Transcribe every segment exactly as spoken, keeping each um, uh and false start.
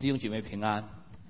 弟兄姐妹平安。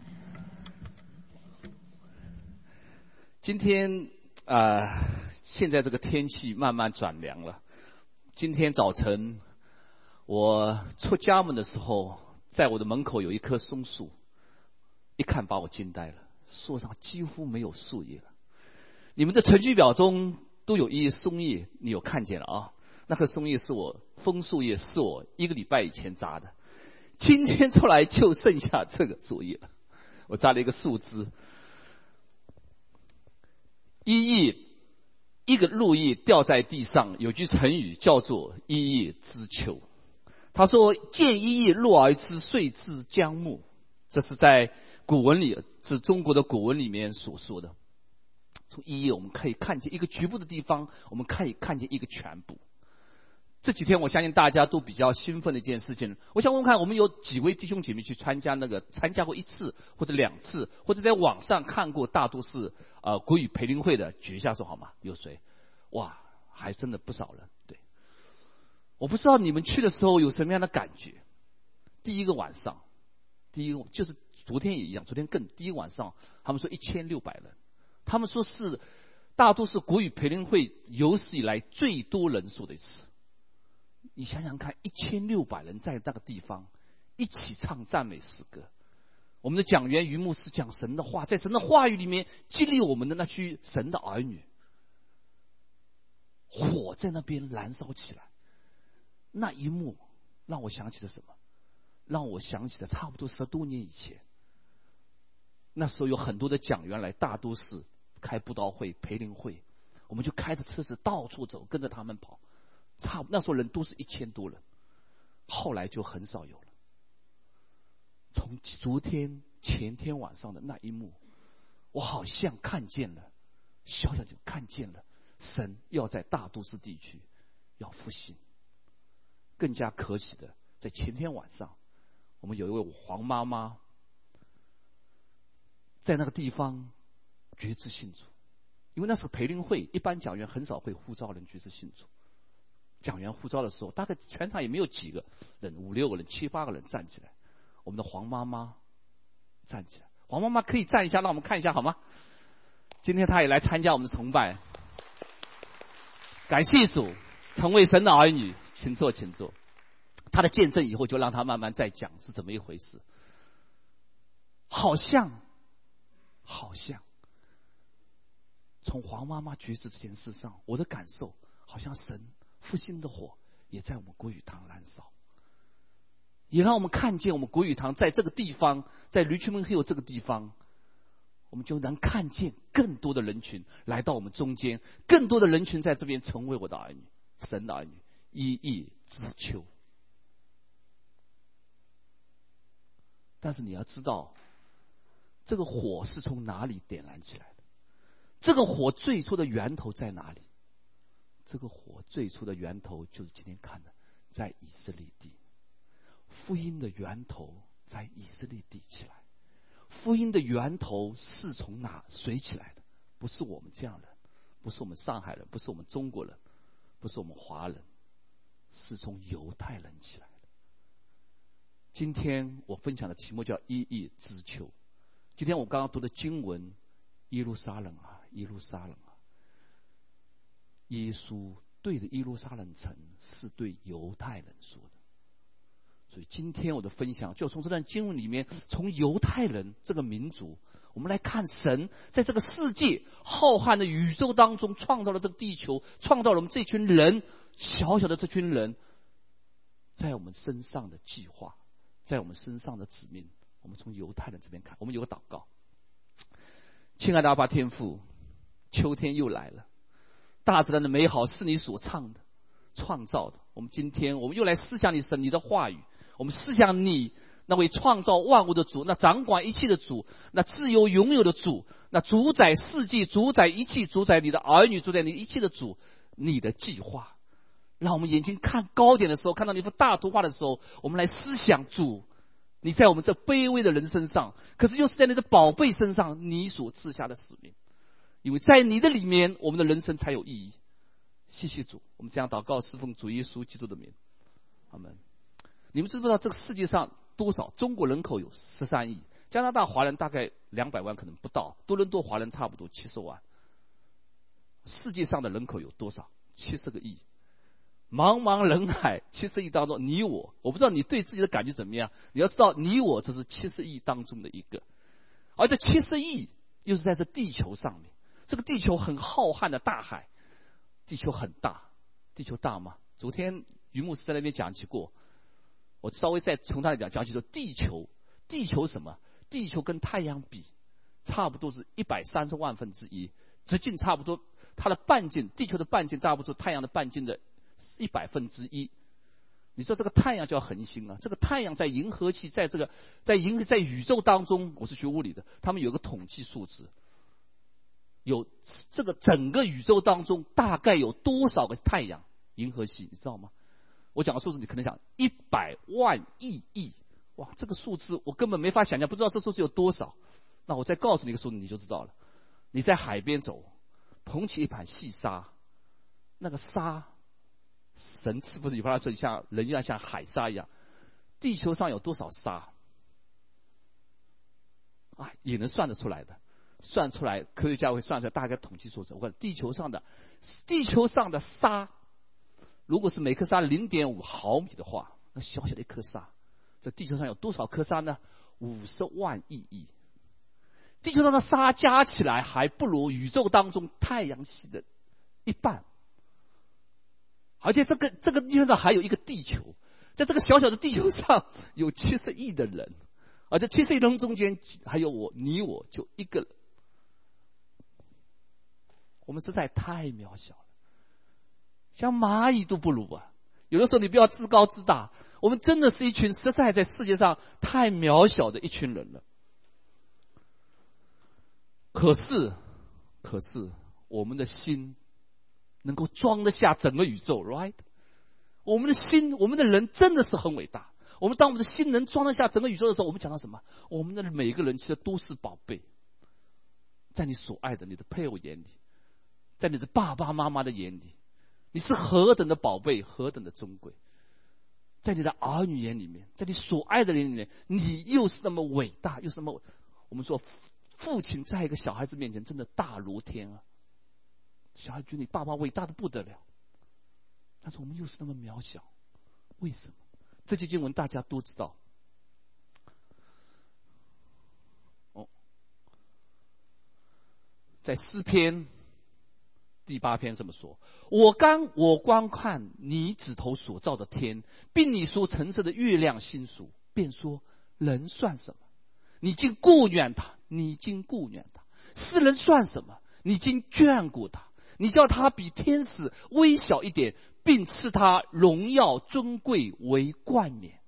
今天啊、呃，现在这个天气慢慢转凉了。今天早晨我出家门的时候，在我的门口有一棵松树，一看把我惊呆了，树上几乎没有树叶了。你们的程序表中都有一叶松叶，你有看见了啊？那棵松叶是我枫树叶，是我一个礼拜以前扎的。今天出来就剩下这个树叶了，我扎了一个树枝。一叶一个落叶掉在地上，有句成语叫做一叶知秋。他说见一叶落而知，遂知将暮。这是在古文里，是中国的古文里面所说的。从一叶我们可以看见一个局部的地方，我们可以看见一个全部。这几天我相信大家都比较兴奋的一件事情，我想问问看，我们有几位弟兄姐妹去参加那个参加过一次或者两次，或者在网上看过大都市呃国语培灵会的，举一下手好吗？有谁？哇，还真的不少人。对，我不知道你们去的时候有什么样的感觉。第一个晚上，第一个就是昨天也一样，昨天更第一个晚上，他们说一千六百人，他们说是大都市国语培灵会有史以来最多人数的一次。你想想看，一千六百人在那个地方一起唱赞美诗歌。我们的讲员于牧师讲神的话，在神的话语里面激励我们的那群神的儿女，火在那边燃烧起来。那一幕让我想起了什么？让我想起了差不多十多年以前，那时候有很多的讲员来大都市开布道会、培灵会，我们就开着车子到处走，跟着他们跑。差那时候人都是一千多人，后来就很少有了。从昨天前天晚上的那一幕，我好像看见了，小小就看见了神要在大都市地区要复兴。更加可喜的，在前天晚上，我们有一位黄妈妈在那个地方决志信主，因为那时候培灵会一般讲员很少会呼召人决志信主。讲员呼召的时候，大概全场也没有几个人，五六个人、七八个人站起来。我们的黄妈妈站起来，黄妈妈可以站一下，让我们看一下好吗？今天她也来参加我们的崇拜，感谢主，成为神的儿女，请坐，请坐。她的见证以后就让她慢慢再讲是怎么一回事。好像，好像，从黄妈妈决志这件事上，我的感受好像神复兴的火也在我们国语堂燃烧，也让我们看见我们国语堂在这个地方，在 Richmond Hill 这个地方，我们就能看见更多的人群来到我们中间，更多的人群在这边成为我的儿女，神的儿女，一叶知秋。但是你要知道，这个火是从哪里点燃起来的？这个火最初的源头在哪里？这个火最初的源头就是今天看的，在以色列地。福音的源头在以色列地起来。福音的源头是从哪谁起来的？不是我们这样人，不是我们上海人，不是我们中国人，不是我们华人，是从犹太人起来的。今天我分享的题目叫一叶知秋。今天我刚刚读的经文，耶路撒冷啊，耶路撒冷啊。耶稣对着耶路撒冷城是对犹太人说的，所以今天我的分享就从这段经文里面，从犹太人这个民族，我们来看神在这个世界浩瀚的宇宙当中创造了这个地球，创造了我们这群人，小小的这群人在我们身上的计划，在我们身上的使命。我们从犹太人这边看，我们有个祷告。亲爱的阿爸天父，秋天又来了，大自然的美好是你所创的、创造的。我们今天我们又来思想你神你的话语，我们思想你那位创造万物的主，那掌管一切的主，那自由拥有的主，那主宰世界、主宰一切、主宰你的儿女、主宰你一切的主，你的计划。让我们眼睛看高点的时候，看到那幅大图画的时候，我们来思想主，你在我们这卑微的人身上，可是又是在你的宝贝身上，你所赐下的使命。因为在你的里面，我们的人生才有意义。谢谢主，我们这样祷告，侍奉主耶稣基督的名，阿们。你们知不知道这个世界上多少？中国人口有十三亿，加拿大华人大概两百万，可能不到，多伦多华人差不多七十万。世界上的人口有多少？七十个亿。茫茫人海，七十亿当中，你我，我不知道你对自己的感觉怎么样。你要知道，你我这是七十亿当中的一个，而这七十亿又是在这地球上面。这个地球很浩瀚的大海，地球很大，地球大吗？昨天于牧师在那边讲起过，我稍微再从他来讲讲起说，地球，地球什么？地球跟太阳比，差不多是一百三十万分之一，直径差不多，它的半径，地球的半径差不多太阳的半径的一百分之一。你知道这个太阳叫恒星啊，这个太阳在银河系，在这个在银在宇宙当中，我是学物理的，他们有个统计数字，有这个整个宇宙当中大概有多少个太阳银河系，你知道吗？我讲的数字你可能想一百万亿亿，哇，这个数字我根本没法想象，不知道这数字有多少。那我再告诉你一个数字你就知道了。你在海边走，捧起一盘细沙，那个沙神赐不是有把它说像人一样，像海沙一样，地球上有多少沙啊，也能算得出来的。算出来，科学家会算出来大概统计数字。我看地球上的地球上的沙，如果是每颗沙 零点五 毫米的话，那小小的一颗沙，这地球上有多少颗沙呢？五十万亿亿。地球上的沙加起来还不如宇宙当中太阳系的一半。而且这个这个地球上还有一个地球，在这个小小的地球上有七十亿的人，而这七十亿人中间还有我，你我就一个人。我们实在太渺小了，像蚂蚁都不如啊！有的时候你不要自高自大，我们真的是一群实在在世界上太渺小的一群人了。可是，可是我们的心能够装得下整个宇宙 ，right？ 我们的心，我们的人真的是很伟大。我们当我们的心能装得下整个宇宙的时候，我们讲到什么？我们的每一个人其实都是宝贝，在你所爱的你的配偶眼里，在你的爸爸妈妈的眼里，你是何等的宝贝，何等的珍贵。在你的儿女眼里面，在你所爱的人里面，你又是那么伟大，又是那么，我们说父亲在一个小孩子面前真的大如天啊，小孩觉得你爸爸伟大的不得了，但是我们又是那么渺小，为什么？这节经文大家都知道。哦，在诗篇第八篇这么说：我刚我观看你指头所造的天，并你所陈设的月亮星宿，便说人算什么？你竟顾念他，你竟顾念他；世人算什么？你竟眷顾他。你叫他比天使微小一点，并赐他荣耀尊贵为冠冕。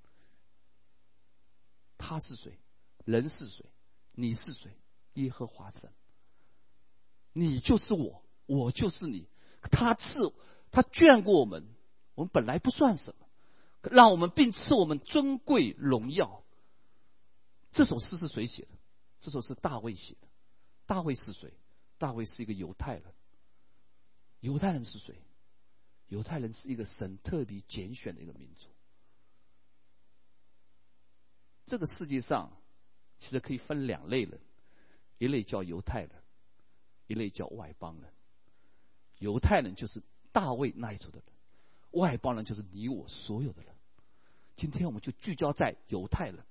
他是谁？人是谁？你是谁？耶和华神。你就是我，我就是你。他赐他眷顾我们，我们本来不算什么，让我们并赐我们尊贵荣耀。这首诗是谁写的？这首是大卫写的。大卫是谁？大卫是一个犹太人。犹太人是谁？犹太人是一个神特别拣选的一个民族。这个世界上其实可以分两类人，一类叫犹太人，一类叫外邦人。犹太人就是大卫那一族的人，外邦人就是你我所有的人。今天我们就聚焦在犹太人。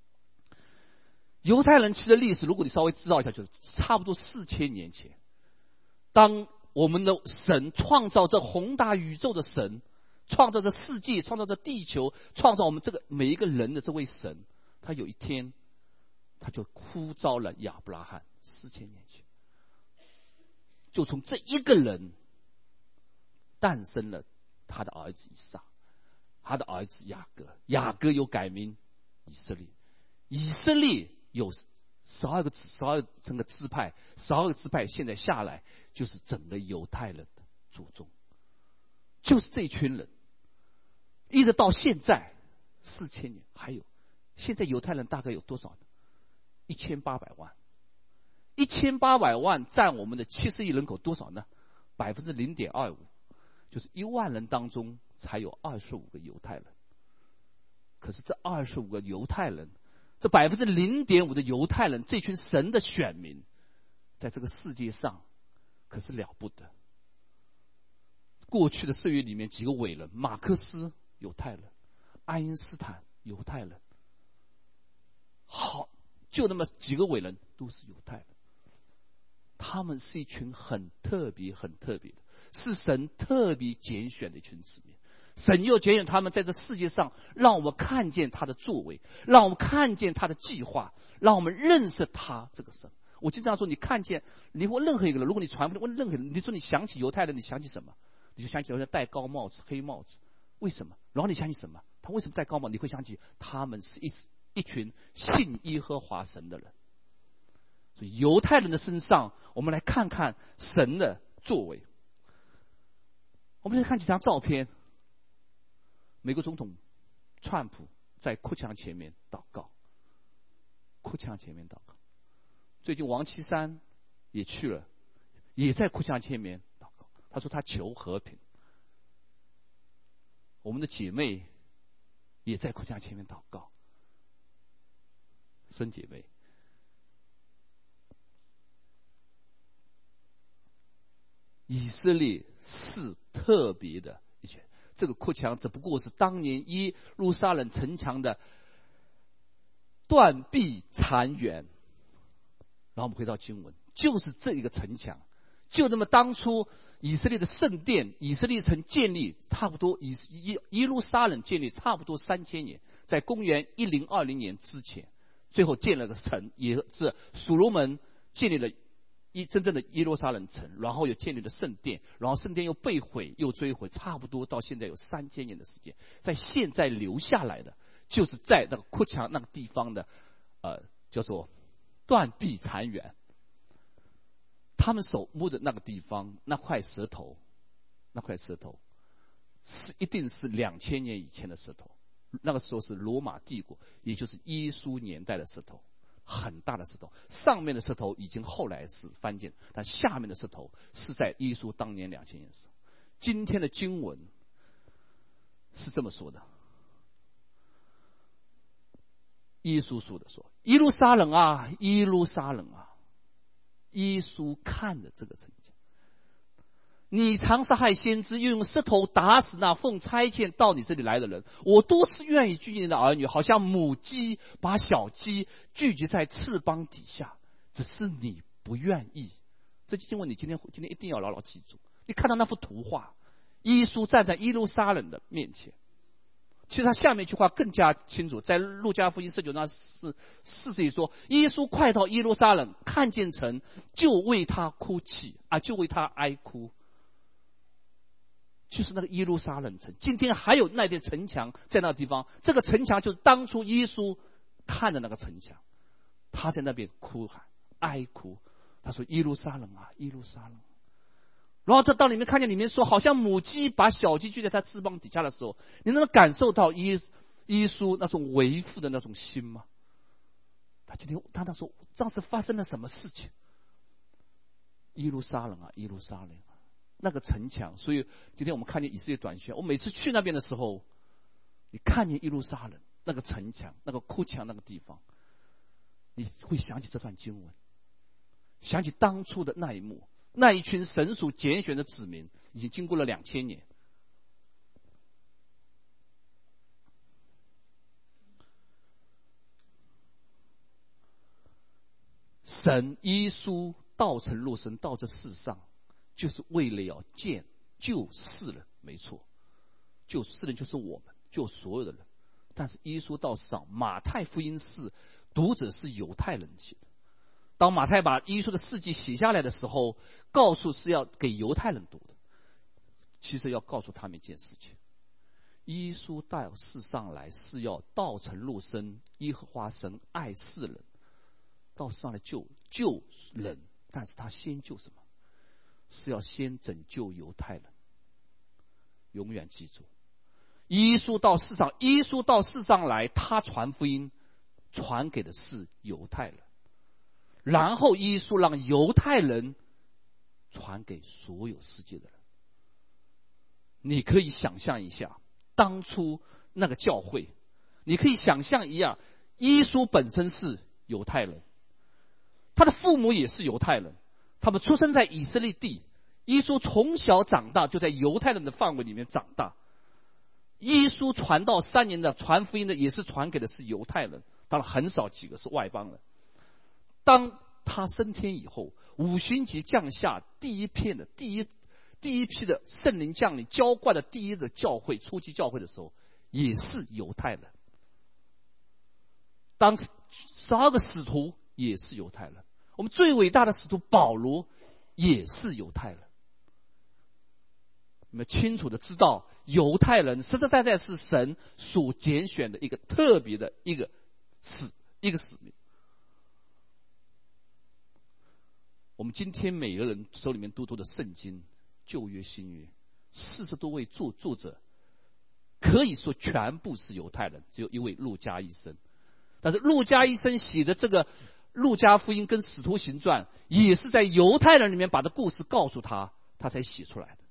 犹太人其实历史，如果你稍微知道一下，就是差不多四千年前，当我们的神创造这宏大宇宙的神，创造这世界，创造这地球，创造我们这个每一个人的这位神，他有一天他就呼召了亚伯拉罕。四千年前，就从这一个人诞生了他的儿子以撒，他的儿子雅各，雅各又改名以色列，以色列有十二个十二整个支派，十二个支派现在下来就是整个犹太人的祖宗，就是这群人，一直到现在四千年。还有现在犹太人大概有多少呢？一千八百万，一千八百万占我们的七十亿人口多少呢？百分之零点二五，就是一万人当中才有二十五个犹太人。 可是这二十五个犹太人，这百分之零点五的犹太人，这群神的选民，在这个世界上可是了不得。过去的岁月里面，几个伟人，马克思犹太人，爱因斯坦犹太人，好，就那么几个伟人都是犹太人。他们是一群很特别、很特别的，是神特别拣选的一群子民。神又拣选他们在这世界上，让我们看见他的作为，让我们看见他的计划，让我们认识他这个神。我经常说，你看见，你问任何一个人，如果你传问任何人，你说你想起犹太人，你想起什么？你就想起犹太人戴高帽子、黑帽子，为什么？然后你想起什么？他为什么戴高帽？你会想起他们是一一群信耶和华神的人。所以犹太人的身上，我们来看看神的作为。我们来看几张照片。美国总统川普在哭墙前面祷告，哭墙前面祷告。最近王岐山也去了，也在哭墙前面祷告。他说他求和平。我们的姐妹也在哭墙前面祷告，孙姐妹。以色列是特别的一群，这个哭墙只不过是当年耶路撒冷城墙的断壁残垣。然后我们回到经文，就是这一个城墙，就那么当初以色列的圣殿，以色列城建立差不多以耶耶路撒冷建立差不多三千年，在公元一零二零年之前，最后建了个城，也是所罗门建立了一真正的耶路撒冷城，然后又建立了圣殿，然后圣殿又被毁又追毁，差不多到现在有三千年的时间。在现在留下来的，就是在那个哭墙那个地方的，呃，叫做断壁残垣。他们手摸的那个地方，那块石头，那块石头是一定是两千年以前的石头。那个时候是罗马帝国，也就是耶稣年代的石头。很大的石头，上面的石头已经后来是翻建，但下面的石头是在耶稣当年两千年的时候。今天的经文是这么说的，耶稣说的说：“耶路撒冷啊，耶路撒冷啊！”耶稣看着这个城墙，你常杀害先知，又用石头打死那奉差遣到你这里来的人。我多次愿意聚集你的儿女，好像母鸡把小鸡聚集在翅膀底下，只是你不愿意。这经文你今天今天一定要牢牢记住。你看到那幅图画，耶稣站在耶路撒冷的面前。其实他下面一句话更加清楚，在路加福音十九章四四节说，耶稣快到耶路撒冷，看见城，就为他哭泣啊，就为他哀哭。就是那个耶路撒冷城，今天还有那点城墙在那个地方，这个城墙就是当初耶稣看的那个城墙，他在那边哭喊哀哭，他说耶路撒冷啊，耶路撒冷。然后这到里面看见里面说，好像母鸡把小鸡聚在他翅膀底下的时候，你能感受到耶耶稣那种为父的那种心吗？他今天他那时候当时发生了什么事情？耶路撒冷啊，耶路撒冷啊，那个城墙。所以今天我们看见以色列短宣，我每次去那边的时候，你看见耶路撒冷那个城墙，那个哭墙那个地方，你会想起这段经文，想起当初的那一幕。那一群神属拣选的子民，已经经过了两千年。神耶稣道成肉身到这世上，就是为了要见救世人，没错，救世人就是我们，救所有的人。但是耶稣到世上，马太福音是读者是犹太人写的。当马太把耶稣的事迹写下来的时候，告诉是要给犹太人读的，其实要告诉他们一件事情：耶稣到世上来是要道成肉身，耶和华神爱世人，到世上来救救人，但是他先救什么？是要先拯救犹太人。永远记住，耶稣到世上，耶稣到世上来，他传福音，传给的是犹太人。然后耶稣让犹太人传给所有世界的人。你可以想象一下，当初那个教会， 你可以想象一样，耶稣本身是犹太人，他的父母也是犹太人，他们出生在以色列地，耶稣从小长大就在犹太人的范围里面长大。耶稣传道三年的传福音的也是传给的是犹太人，当然很少几个是外邦人。当他升天以后，五旬节降下第一片的第一第一批的圣灵降临浇灌的第一的教会初期教会的时候，也是犹太人。当十二个使徒也是犹太人，我们最伟大的使徒保罗也是犹太人。你们清楚的知道，犹太人实实在在是神所拣选的一个特别的一个使一个使命。我们今天每个人手里面都读的圣经，旧约新约，四十多位作作者，可以说全部是犹太人，只有一位路加医生。但是路加医生写的这个路加福音跟使徒行传，也是在犹太人里面把这故事告诉他，他才写出来的。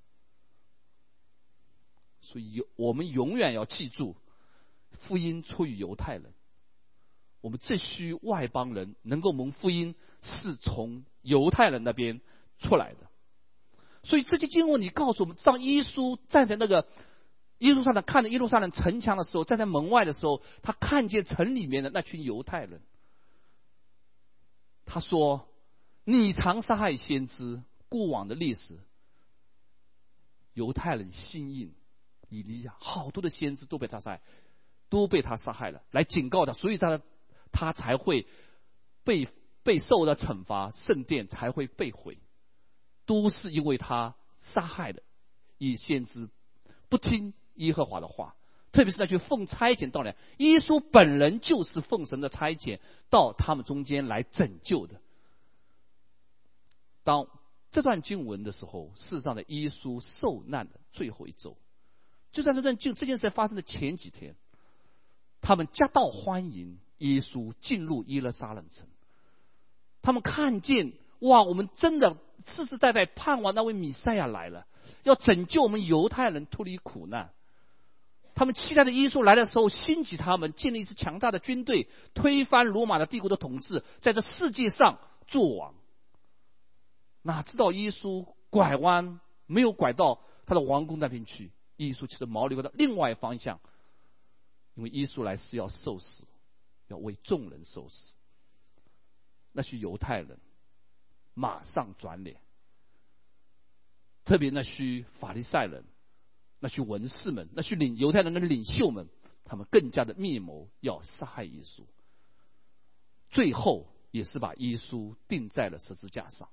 所以我们永远要记住，福音出于犹太人，我们这需外邦人能够蒙福音，是从犹太人那边出来的。所以这些经文你告诉我们，当耶稣站在那个耶路撒冷看着耶路撒冷城墙的时候，站在门外的时候，他看见城里面的那群犹太人，他说：你常杀害先知，过往的历史，犹太人心硬，以利亚好多的先知都被他杀害，都被他杀害了，来警告他，所以他他才会被被受到惩罚，圣殿才会被毁，都是因为他杀害的以先知不听耶和华的话，特别是那句奉差遣到来，耶稣本人就是奉神的差遣到他们中间来拯救的。当这段经文的时候，事实上的耶稣受难的最后一周，就在这段这件事发生的前几天，他们夹道欢迎耶稣进入耶路撒冷城。他们看见，哇，我们真的世世代代盼望那位弥赛亚来了，要拯救我们犹太人脱离苦难。他们期待的耶稣来的时候，兴起他们，建立一支强大的军队，推翻罗马的帝国的统治，在这世界上作王。哪知道耶稣拐弯，没有拐到他的王宫那边去，耶稣骑着毛驴到另外方向，因为耶稣来是要受死，要为众人受死。那些犹太人马上转脸，特别那些法利赛人、那些文士们、那些领犹太人的领袖们，他们更加的密谋要杀害耶稣，最后也是把耶稣钉在了十字架上。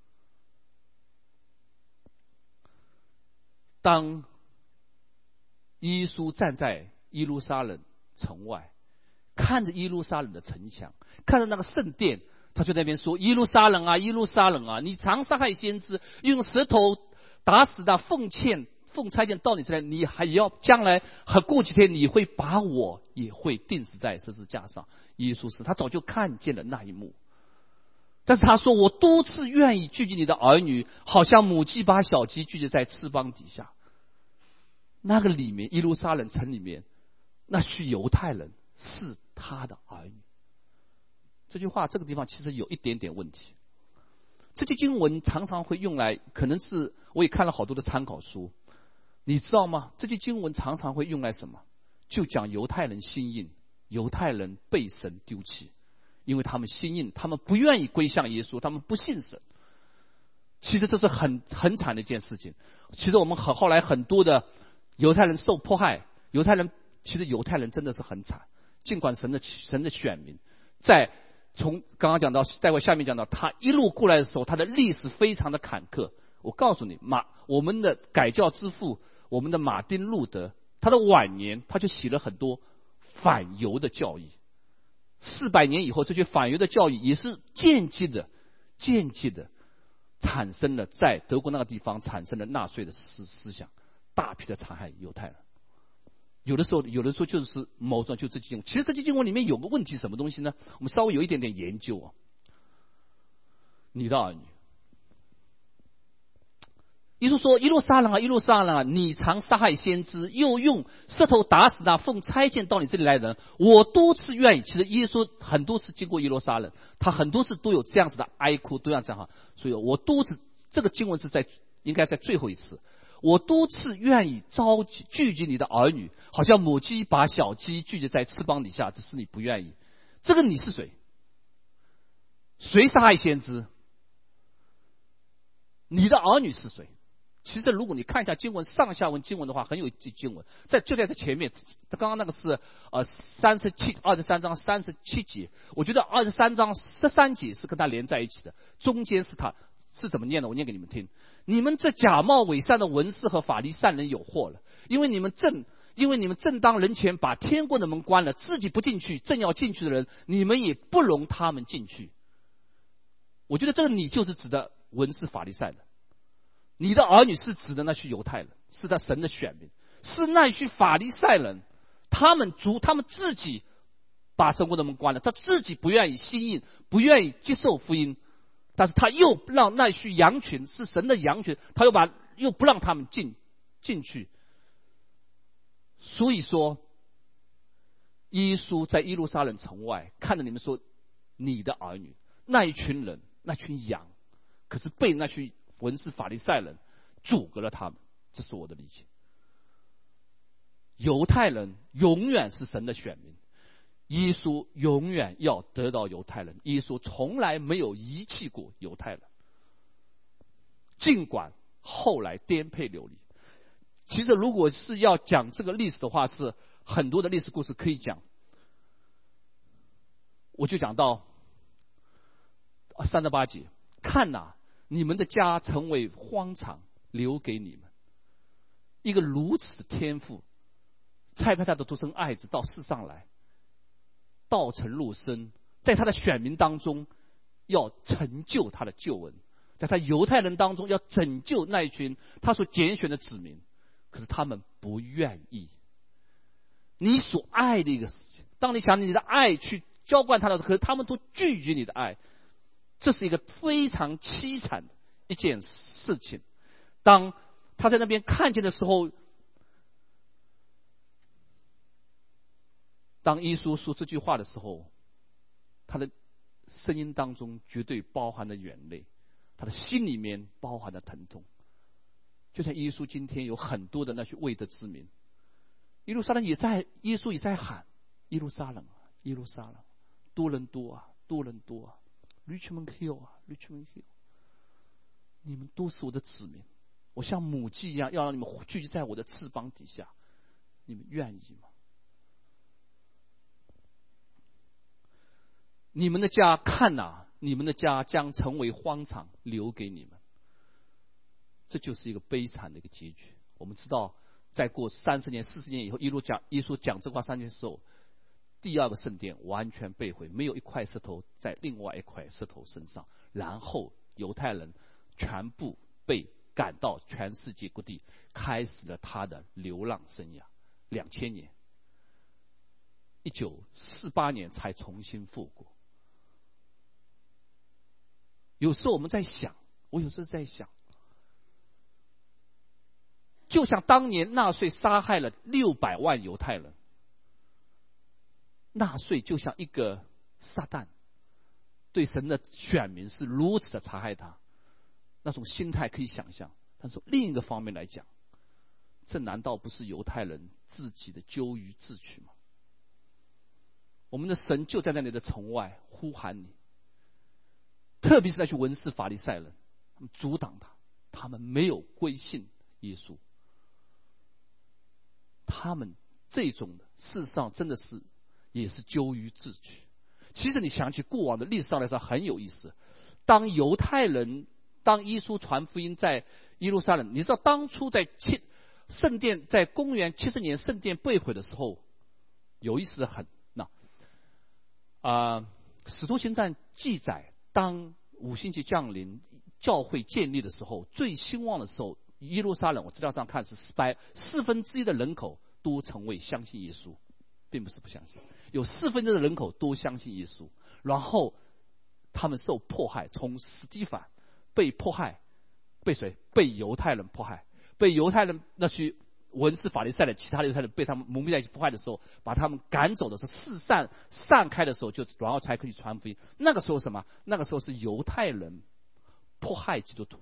当耶稣站在耶路撒冷城外，看着耶路撒冷的城墙，看着那个圣殿，他就在那边说：耶路撒冷啊，耶路撒冷啊，你常杀害先知，用舌头打死那奉劝奉差遣到你这来，你还要将来还过几天你会把我也会钉死在十字架上。耶稣是他早就看见了那一幕，但是他说：我多次愿意聚集你的儿女，好像母鸡把小鸡聚集在翅膀底下。那个里面耶路撒冷城里面，那是犹太人，是他的儿女。这句话这个地方其实有一点点问题。这些经文常常会用来，可能是我也看了好多的参考书，你知道吗？这些经文常常会用来什么？就讲犹太人心硬，犹太人被神丢弃，因为他们心硬，他们不愿意归向耶稣，他们不信神。其实这是很很惨的一件事情。其实我们很后来很多的犹太人受迫害，犹太人其实犹太人真的是很惨，尽管神的神的选民在从刚刚讲到，在我下面讲到，他一路过来的时候，他的历史非常的坎坷。我告诉你，马我们的改教之父，我们的马丁路德，他的晚年他就写了很多反犹的教义。四百年以后，这些反犹的教义也是间接的、间接的产生了在德国那个地方产生了纳粹的思思想。大批的残害犹太人，有的时候，有的时候就是某种就这些经文。其实这些经文里面有个问题，什么东西呢？我们稍微有一点点研究啊。你的儿女， 耶稣说：“耶路撒冷啊，耶路撒冷啊，你常杀害先知，又用石头打死那奉差遣到你这里来的人。我多次愿意。”其实耶稣很多次经过耶路撒冷，他很多次都有这样子的哀哭，都要这样哈。所以我多次，这个经文是在应该在最后一次。我多次愿意召集聚集你的儿女，好像母鸡把小鸡聚集在翅膀底下，只是你不愿意。这个你是谁？谁杀害先知？你的儿女是谁？其实如果你看一下经文上下文经文的话，很有经文在就在这前面。刚刚那个是呃三十七二十三章三十七节，我觉得二十三章十三节是跟他连在一起的，中间是他是怎么念的？我念给你们听。你们这假冒伪善的文士和法利赛人有祸了，因为你们正因为你们正当人前把天国的门关了，自己不进去，正要进去的人，你们也不容他们进去。我觉得这个你就是指的文士法利赛人。你的儿女是指的那些犹太人，是他神的选民，是那些法利赛人，他们族他们自己把神国的门关了，他自己不愿意信应，不愿意接受福音，但是他又让那些羊群是神的羊群，他又把又不让他们进进去。所以说，耶稣在耶路撒冷城外看着你们说，你的儿女那一群人那群羊，可是被那些文士法利赛人阻隔了他们，这是我的理解。犹太人永远是神的选民，耶稣永远要得到犹太人，耶稣从来没有遗弃过犹太人，尽管后来颠沛流离。其实如果是要讲这个历史的话，是很多的历史故事可以讲。我就讲到三十八节，看哪、啊，你们的家成为荒场，留给你们一个如此的天父，差派他的独生爱子到世上来，道成肉身，在他的选民当中要成就他的救恩，在他犹太人当中要拯救那一群他所拣选的子民，可是他们不愿意。你所爱的一个事情，当你想你的爱去浇灌他的时候，可是他们都拒绝你的爱，这是一个非常凄惨的一件事情。当他在那边看见的时候，当耶稣说这句话的时候，他的声音当中绝对包含了眼泪，他的心里面包含了疼痛。就像耶稣今天有很多的那些未得之民，耶路撒冷也在，耶稣也在喊耶路撒冷啊，耶路撒冷，多伦多啊，多伦多啊 ，Richmond Hill 啊 ，Richmond Hill， 你们都是我的子民，我像母鸡一样要让你们聚集在我的翅膀底下，你们愿意吗？你们的家看哪，你们的家将成为荒场，留给你们。这就是一个悲惨的一个结局。我们知道，再过三十年、四十年以后，耶稣讲耶稣讲这话三年的时候，第二个圣殿完全被毁，没有一块石头在另外一块石头身上。然后犹太人全部被赶到全世界各地，开始了他的流浪生涯。两千年，一九四八年才重新复国。有时候我们在想，我有时候在想。就像当年纳粹杀害了六百万犹太人，纳粹就像一个撒旦，对神的选民是如此的残害他，那种心态可以想象。但是另一个方面来讲，这难道不是犹太人自己的咎于自取吗？我们的神就在那里的城外呼喊你，特别是那些文士法利赛人，他们阻挡他，他们没有归信耶稣。他们这种的事实上真的是也是咎于自取。其实你想起过往的历史上来说很有意思，当犹太人当耶稣传福音在耶路撒冷，你知道当初在七圣殿在公元七十年圣殿被毁的时候，有意思的很。那啊、呃，使徒行传记载，当五星旗降临，教会建立的时候，最兴旺的时候，耶路撒冷我资料上看是百四分之一的人口都成为相信耶稣，并不是不相信，有四分之一的人口都相信耶稣。然后他们受迫害，从史蒂反被迫害被谁？被犹太人迫害，被犹太人那去文士法利赛人，其他的犹太人被他们蒙蔽在一起迫害的时候，把他们赶走的时候，四散散开的时候，就然后才可以传福音。那个时候什么？那个时候是犹太人迫害基督徒。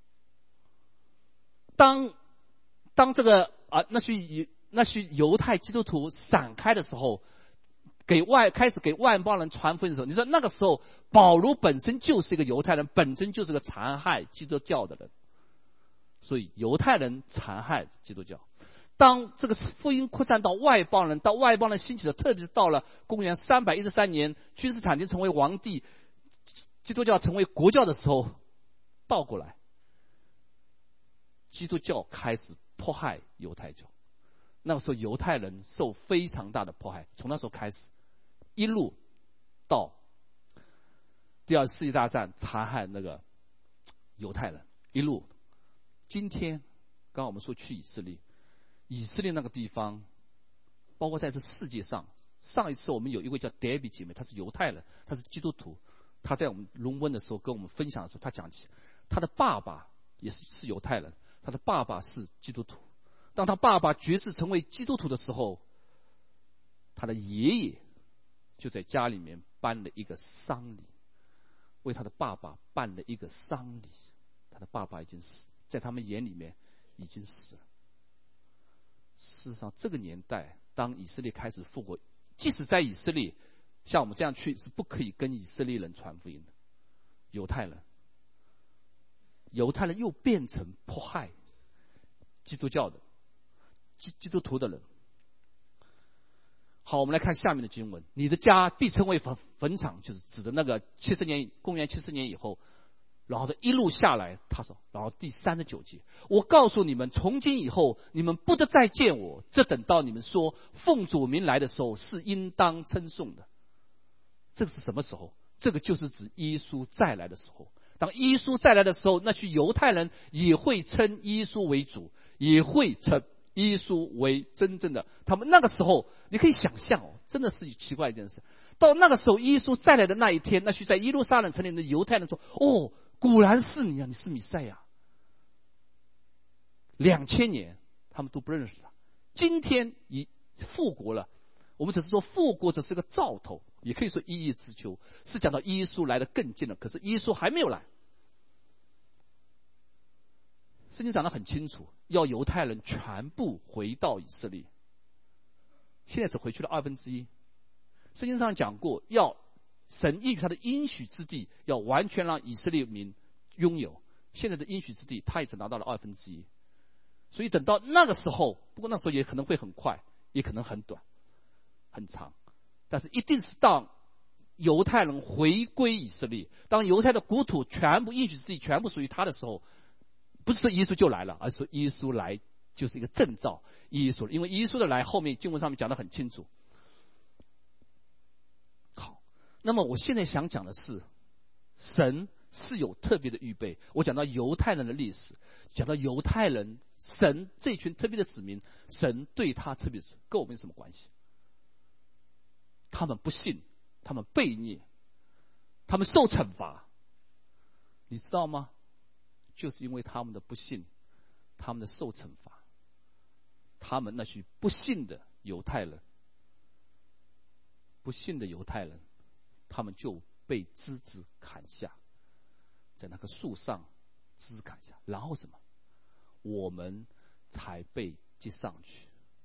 当当这个啊那些那些犹太基督徒散开的时候，给外开始给外邦人传福音的时候，你说那个时候保罗本身就是一个犹太人，本身就是个残害基督教的人，所以犹太人残害基督教。当这个福音扩散到外邦人，到外邦人兴起的，特别是到了公元三百一十三年，君士坦丁成为皇帝，基督教成为国教的时候，倒过来，基督教开始迫害犹太教。那个时候犹太人受非常大的迫害，从那时候开始，一路到第二次世界大战残害那个犹太人，一路。今天刚刚我们说去以色列，以色列那个地方，包括在这世界上，上一次我们有一位叫 Debbie 姐妹，她是犹太人，她是基督徒，她在我们龙温的时候跟我们分享的时候，她讲起她的爸爸也是是犹太人，她的爸爸是基督徒。当他爸爸决志成为基督徒的时候，他的爷爷就在家里面办了一个丧礼，为他的爸爸办了一个丧礼。他的爸爸已经死，在他们眼里面已经死了。事实上，这个年代，当以色列开始复国，即使在以色列，像我们这样去是不可以跟以色列人传福音的。犹太人，犹太人又变成迫害基督教的。基基督徒的人。好，我们来看下面的经文：你的家必称为坟坟场，就是指的那个七十年，公元七十年以后，然后这一路下来，他说，然后第三十九节，我告诉你们，从今以后，你们不得再见我，这等到你们说奉主名来的时候，是应当称颂的。这个是什么时候？这个就是指耶稣再来的时候。当耶稣再来的时候，那些犹太人也会称耶稣为主，也会称耶稣为真正的。他们那个时候，你可以想象哦，真的是奇怪一件事。到那个时候，耶稣再来的那一天，那些在耶路撒冷城里的犹太人说：“哦，果然是你啊，你是弥赛亚。”两千年，他们都不认识他。今天已复国了，我们只是说复国只是个兆头，也可以说一叶知秋，是讲到耶稣来的更近了。可是耶稣还没有来。圣经讲得很清楚，要犹太人全部回到以色列。现在只回去了二分之一。圣经上讲过，要神应许他的应许之地，要完全让以色列民拥有。现在的应许之地，他也只拿到了二分之一。所以等到那个时候，不过那时候也可能会很快，也可能很短、很长，但是一定是当犹太人回归以色列，当犹太的国土全部应许之地全部属于他的时候，不是说耶稣就来了，而是说耶稣来就是一个征兆。耶稣，因为耶稣的来，后面经文上面讲得很清楚。好，那么我现在想讲的是，神是有特别的预备。我讲到犹太人的历史，讲到犹太人，神这群特别的子民，神对他特别的，跟我们有什么关系？他们不信，他们悖逆，他们受惩罚，你知道吗？就是因为他们的不信，他们的受惩罚，他们那些不信的犹太人，不信的犹太人，他们就被枝子砍下，在那棵树上枝砍下，然后什么？我们才被接上去。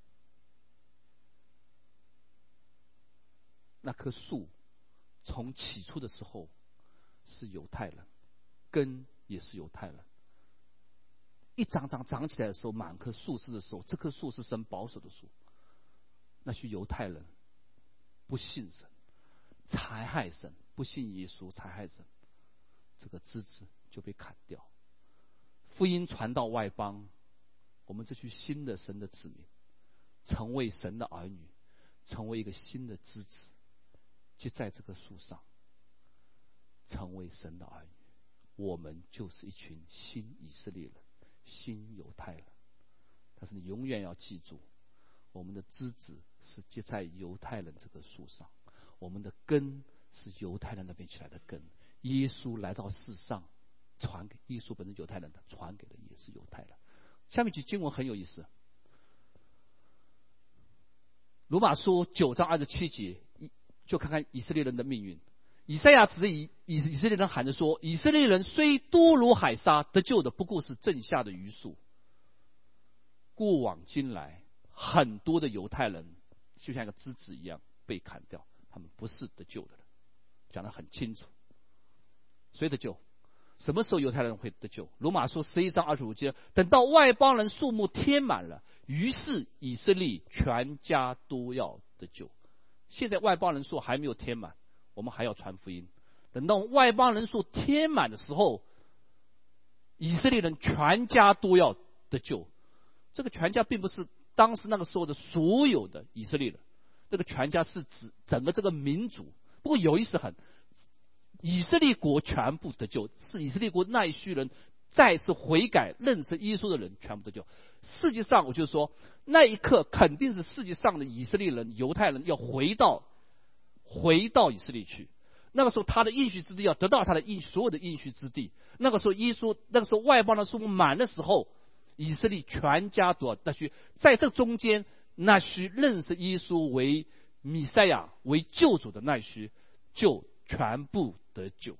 那棵树从起初的时候是犹太人，根也是犹太人。一长长长起来的时候，满棵树枝的时候，这棵树是神保守的树。那些犹太人不信神，残害神，不信耶稣，残害神，这个枝子就被砍掉。福音传到外邦，我们这群新的神的子民，成为神的儿女，成为一个新的枝子，就在这个树上，成为神的儿女。我们就是一群新以色列人，新犹太人。但是你永远要记住，我们的枝子是结在犹太人这个树上，我们的根是犹太人那边起来的根。耶稣来到世上， 传给耶稣本身犹太人的，传给的也是犹太人。下面几经文很有意思，罗马书九章二十七节，就看看以色列人的命运。以赛亚指着以以以色列人喊着说：以色列人虽多如海沙，得救的不过是剩下的余数。过往今来，很多的犹太人就像一个枝子一样被砍掉，他们不是得救的人，讲得很清楚。谁得救？什么时候犹太人会得救？罗马书十一章二十五节，等到外邦人数目填满了，于是以色列全家都要得救。现在外邦人数还没有填满，我们还要传福音。等到外邦人数填满的时候，以色列人全家都要得救。这个全家并不是当时那个时候的所有的以色列人，这个全家是指整个这个民族。不过有意思很，以色列国全部得救，是以色列国那一区人再次悔改认识耶稣的人全部得救。世界上我就说，那一刻肯定是世界上的以色列人犹太人要回到回到以色列去。那个时候他的应许之地要得到他的应所有的应许之地。那个时候耶稣那个时候外邦的数目满的时候，以色列全家都要那需在这中间那需认识耶稣为弥赛亚为救主的那需就全部得救。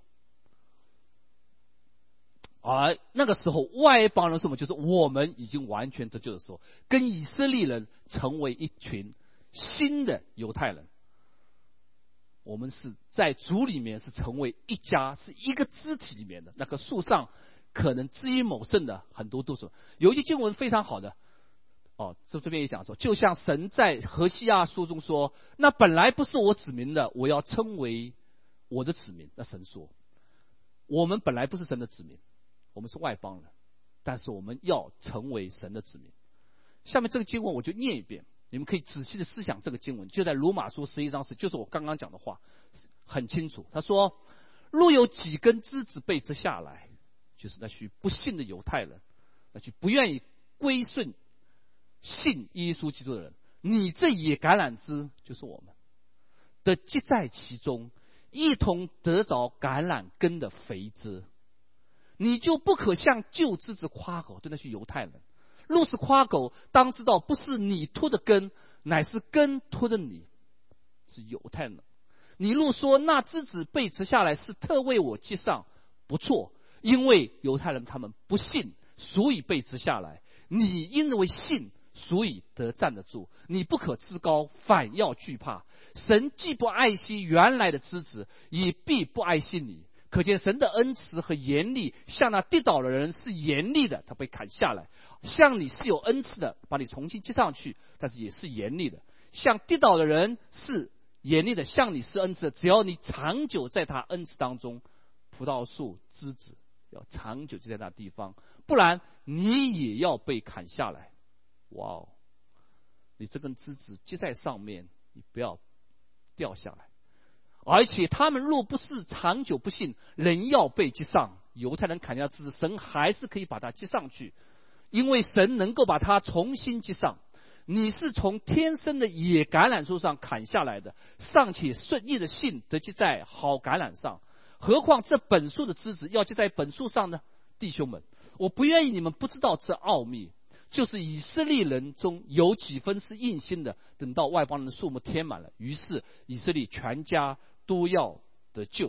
而那个时候外邦人什么，就是我们已经完全得救的时候，跟以色列人成为一群新的犹太人。我们是在主里面是成为一家，是一个肢体里面的。那棵树上可能枝叶茂盛的很多都是。有一句经文非常好的哦，这这边也讲说，就像神在何西阿书中说，那本来不是我子民的，我要称为我的子民。那神说，我们本来不是神的子民，我们是外邦人，但是我们要成为神的子民。下面这个经文我就念一遍，你们可以仔细的思想这个经文，就在罗马书十一章十，就是我刚刚讲的话，很清楚。他说，若有几根枝子被折下来，就是那许不信的犹太人，那许不愿意归顺信耶稣基督的人，你这野橄榄枝就是我们的结在其中，一同得着橄榄根的肥枝，你就不可向旧枝子夸口。对那些犹太人，若是夸口，当知道不是你拖着根，乃是根拖着你，是犹太人。你若说那枝子被折下来是特为我记上，不错，因为犹太人他们不信，所以被折下来。你因为信，所以得站得住。你不可自高，反要惧怕。神既不爱惜原来的枝子，也必不爱惜你。可见神的恩慈和严厉，像那跌倒的人是严厉的，他被砍下来；像你是有恩慈的，把你重新接上去，但是也是严厉的。像跌倒的人是严厉的，像你是恩慈的，只要你长久在他恩慈当中。葡萄树枝子要长久就在那地方，不然你也要被砍下来。哇哦，你这根枝子接在上面，你不要掉下来。而且他们若不是长久不信，人要被接上。犹太人砍下枝子，神还是可以把它接上去，因为神能够把它重新接上。你是从天生的野橄榄树上砍下来的，尚且顺意的信得接在好橄榄上，何况这本树的枝子要接在本树上呢？弟兄们，我不愿意你们不知道这奥秘，就是以色列人中有几分是硬心的，等到外邦人的数目填满了，于是以色列全家都要得救。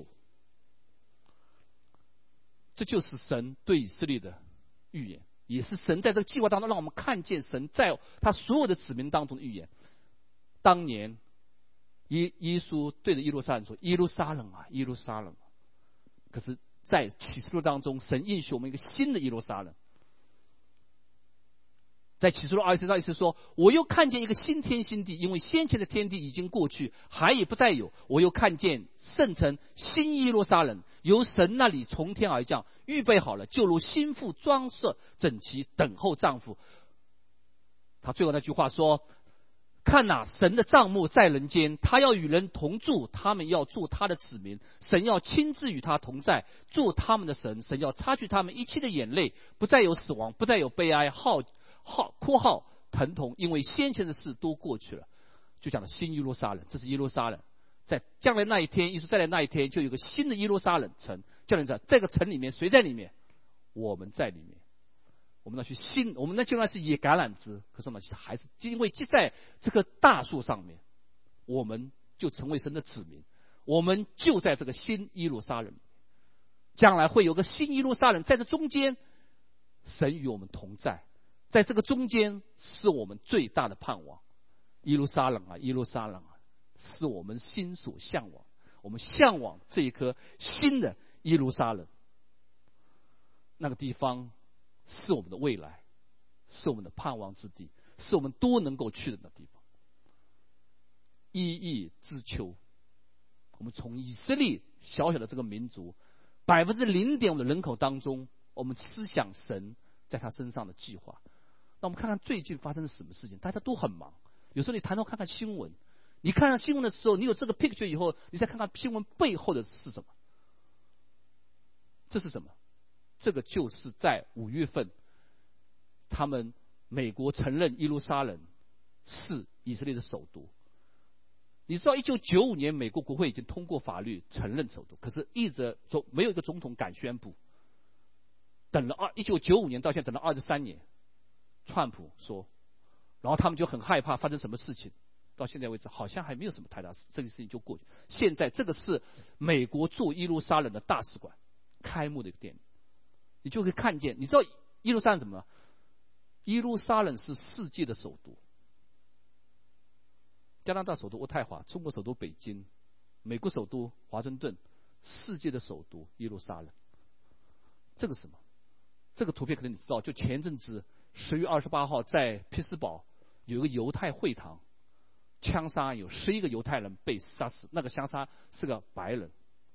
这就是神对以色列的预言，也是神在这个计划当中让我们看见神在他所有的子民当中的预言。当年耶耶稣对着耶路撒冷说，耶路撒冷啊，耶路撒冷啊。可是在启示录当中，神应许我们一个新的耶路撒冷。在启示录二十章意思说，我又看见一个新天新地，因为先前的天地已经过去，海也不再有。我又看见圣城新耶路撒冷由神那里从天而降，预备好了，就如新妇装饰整齐，等候丈夫。他最后那句话说，看哪，神的帐幕在人间，他要与人同住，他们要做他的子民，神要亲自与他同在，做他们的神。神要擦去他们一切的眼泪，不再有死亡，不再有悲哀、号号哭号、疼痛，因为先前的事都过去了。就讲了新耶路撒冷，这是耶路撒冷。在将来那一天，耶稣再来那一天，就有个新的耶路撒冷城。将来在这个城里面，谁在里面？ 我们在里面。我们要去新，我们那就算是野橄榄枝，可是呢，还是因为结在这棵大树上面，我们就成为神的子民，我们就在这个新耶路撒冷，将来会有个新耶路撒冷，在这中间，神与我们同在，在这个中间是我们最大的盼望。耶路撒冷啊，耶路撒冷啊，是我们心所向往，我们向往这一颗新的耶路撒冷，那个地方是我们的未来，是我们的盼望之地，是我们都能够去的那地方。一亿之秋，我们从以色列小小的这个民族，百分之零点五的人口当中，我们思想神在他身上的计划。那我们看看最近发生了什么事情，大家都很忙。有时候你抬头看看新闻，你看看新闻的时候，你有这个 picture 以后，你再看看新闻背后的是什么？这是什么？这个就是在五月份，他们美国承认耶路撒冷是以色列的首都。你知道，一九九五年美国国会已经通过法律承认首都，可是一直总没有一个总统敢宣布。等了二一九九五年到现在等了二十三年，川普说，然后他们就很害怕发生什么事情。到现在为止，好像还没有什么太大事，这个事情就过去。现在这个是美国驻耶路撒冷的大使馆开幕的一个典礼。你就会看见，你知道耶路撒冷什么？耶路撒冷是世界的首都，加拿大首都渥太华，中国首都北京，美国首都华盛顿，世界的首都耶路撒冷。这个什么？这个图片可能你知道，就前阵子十月二十八号在匹兹堡有一个犹太会堂枪杀，有十一个犹太人被杀死，那个枪杀是个白人。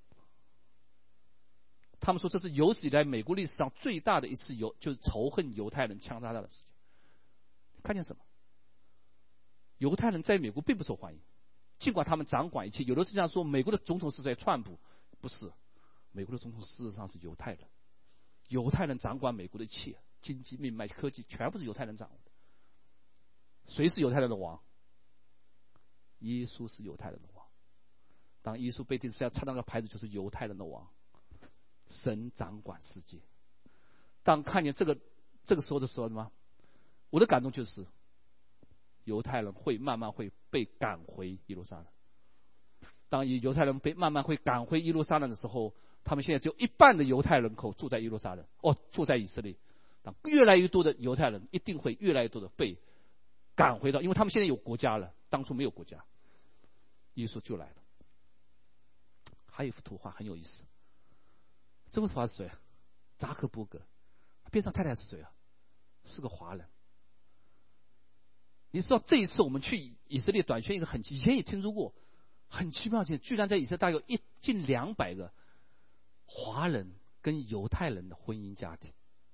他们说这是有史以来美国历史上最大的一次犹就是仇恨犹太人枪杀他的事情。看见什么？犹太人在美国并不受欢迎，尽管他们掌管一切。有的是这样说，美国的总统是谁？川普？不是，美国的总统事实上是犹太人。犹太人掌管美国的一切，经济、命脉、科技，全部是犹太人掌握的。谁是犹太人的王？耶稣是犹太人的王。当耶稣被钉十字架插那个牌子，就是犹太人的王。神掌管世界。当看见这个这个时候的时候吗？我的感动就是，犹太人会慢慢会被赶回耶路撒冷。当犹太人被慢慢会赶回耶路撒冷的时候，他们现在只有一半的犹太人口住在耶路撒冷，哦，住在以色列。当越来越多的犹太人一定会越来越多的被赶回到，因为他们现在有国家了，当初没有国家，耶稣就来了。还有一幅图画很有意思。这幅图画是谁？扎克伯格，边上太太是谁啊？是个华人。你知道这一次我们去以色列短宣一个很，以前也听说过，很奇妙的，居然在以色列大概有一近两百个华人跟犹太人的婚姻家庭，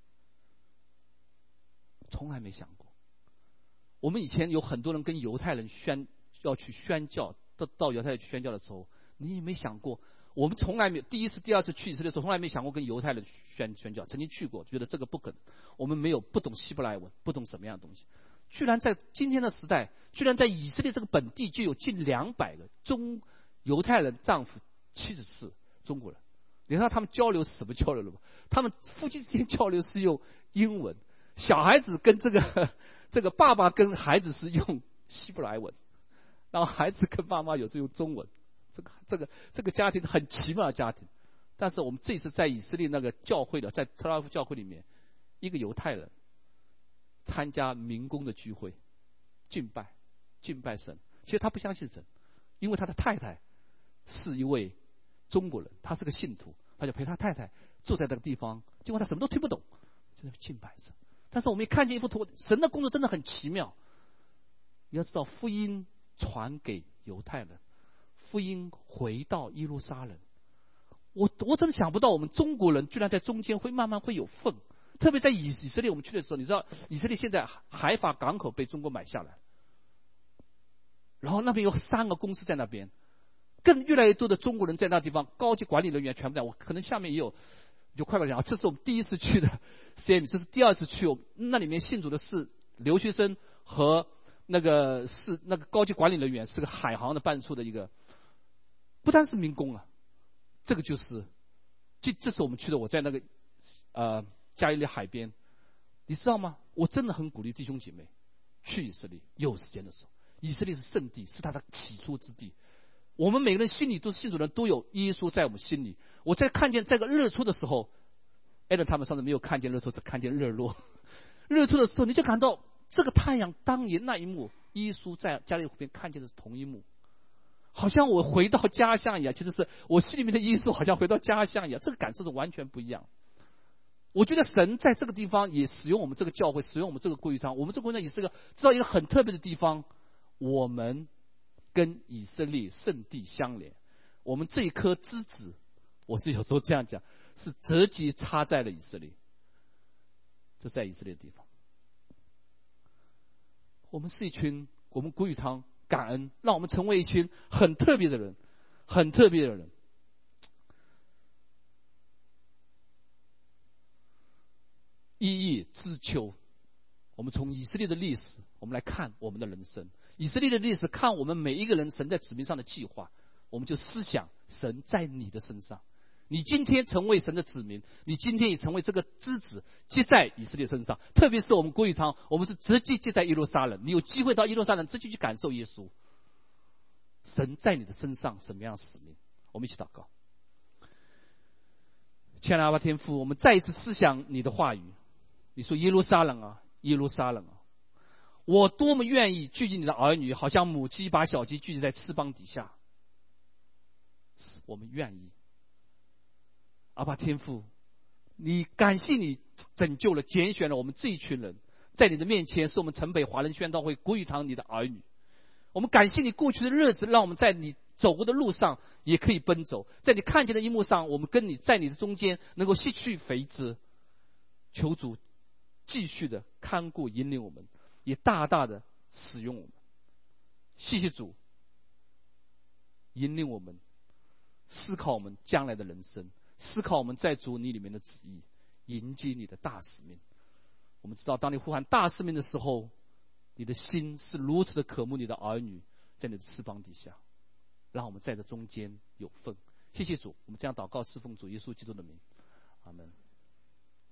从来没想过。我们以前有很多人跟犹太人宣要去宣教，到到犹太人去宣教的时候，你也没想过。我们从来没有第一次、第二次去以色列的时候，从来没想过跟犹太人宣宣教。曾经去过，觉得这个不可能。我们没有不懂希伯来文，不懂什么样的东西。居然在今天的时代，居然在以色列这个本地就有近两百个中犹太人丈夫、妻子是中国人。你知道他们交流是什么交流了吗？他们夫妻之间交流是用英文，小孩子跟这个这个爸爸跟孩子是用希伯来文，然后孩子跟妈妈有时用中文。这个这个这个家庭很奇妙的家庭，但是我们这次在以色列那个教会的，在特拉夫教会里面，一个犹太人参加民工的聚会，敬拜敬拜神。其实他不相信神，因为他的太太是一位中国人，他是个信徒，他就陪他太太坐在那个地方，结果他什么都听不懂，就在敬拜神。但是我们也看见一幅图，神的工作真的很奇妙。你要知道，福音传给犹太人。福音回到耶路撒冷，我我真的想不到，我们中国人居然在中间会慢慢会有份。特别在以以色列，我们去的时候，你知道，以色列现在海法港口被中国买下来，然后那边有三个公司在那边，更越来越多的中国人在那地方，高级管理人员全部在。我可能下面也有，就快快讲，这是我们第一次去的 C M， 这是第二次去，那里面信主的是留学生和那个是那个高级管理人员，是个海航的办事处的一个。不单是民工啊，这个就是，这这是我们去的。我在那个呃加利利海边，你知道吗？我真的很鼓励弟兄姐妹去以色列，有时间的时候，以色列是圣地，是他的起初之地。我们每个人心里都是信主的人，都有耶稣在我们心里。我在看见这个日出的时候，艾伦他们上次没有看见日出，只看见日落。日出的时候，你就感到这个太阳当年那一幕，耶稣在加利利湖边看见的是同一幕，好像我回到家乡一样。其实是我心里面的耶稣好像回到家乡一样，这个感受是完全不一样。我觉得神在这个地方也使用我们这个教会，使用我们这个归于堂，我们这个归于堂也是个知道一个很特别的地方，我们跟以色列圣地相连。我们这一颗枝子，我是有时候这样讲，是折节插在了以色列，就在以色列的地方。我们是一群，我们归于堂感恩，让我们成为一群很特别的人，很特别的人。一叶知秋，我们从以色列的历史，我们来看我们的人生。以色列的历史，看我们每一个人神在子民上的计划，我们就思想神在你的身上。你今天成为神的子民，你今天也成为这个枝子接在以色列身上。特别是我们归于堂，我们是直接接在耶路撒冷。你有机会到耶路撒冷，直接去感受耶稣。神在你的身上什么样的使命？我们一起祷告。亲爱的阿爸天父，我们再一次思想你的话语。你说耶路撒冷啊，耶路撒冷啊，我多么愿意聚集你的儿女，好像母鸡把小鸡聚集在翅膀底下。是我们愿意。阿爸天父，你感谢你拯救了、拣选了我们这一群人，在你的面前是我们城北华人宣道会归于堂你的儿女。我们感谢你过去的日子，让我们在你走过的路上也可以奔走，在你看见的一幕上，我们跟你在你的中间能够吸取肥汁。求主继续的看顾引领我们，也大大的使用我们。谢谢主引领我们思考我们将来的人生，思考我们在主你里面的旨意，迎接你的大使命。我们知道当你呼喊大使命的时候，你的心是如此的渴慕你的儿女在你的翅膀底下，让我们在这中间有份。谢谢主，我们这样祷告侍奉主耶稣基督的名，阿们。